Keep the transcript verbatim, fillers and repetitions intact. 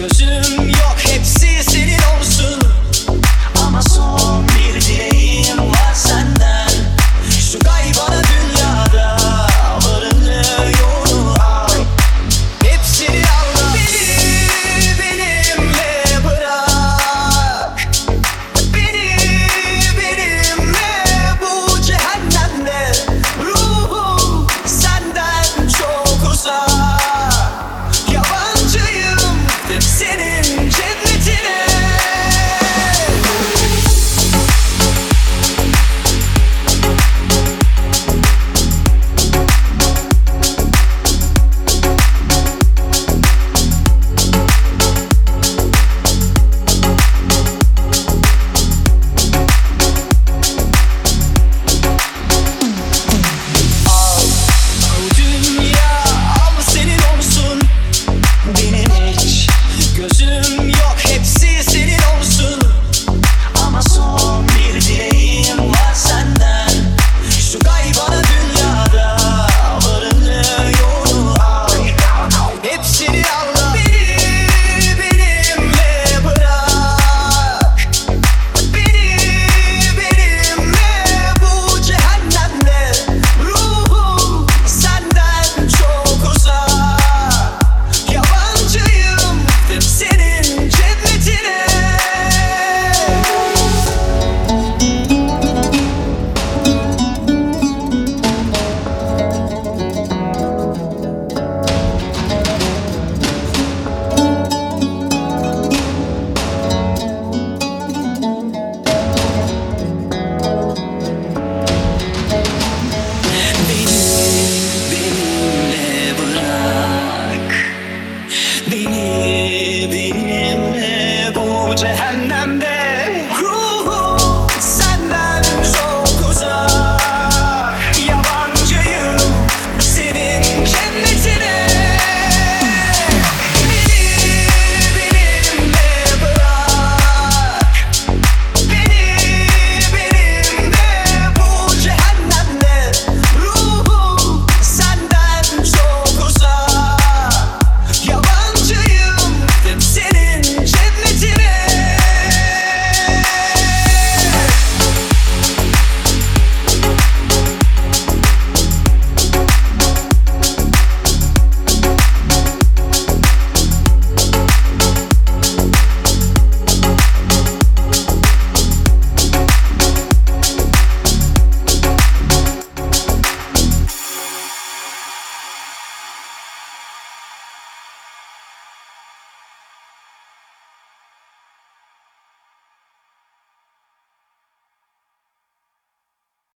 Gözüm yok, hepsi senin olsun. Ama son bir dileğim var senden. Şu kaybana dünyada varını yoğunu al. Hepsini al, beni benimle bırak. Beni benimle bu cehennemde. Ruhum senden çok uzak. Yabancıyım senin cennetine. Al bu dünya, al senin olsun. Benim hiç gözüm yok, hepsi senin olsun. Ama son bir dileğim var senden. Şu kaybana dünyada varını yoğunu al. Hepsini al, beni benimle bırak. Beni benimle bu cehennemde. Ruhum senden çok uzak. Yabancıyım senin cennetine. Beni benimle bırak. Beni benimle bu cehennemde.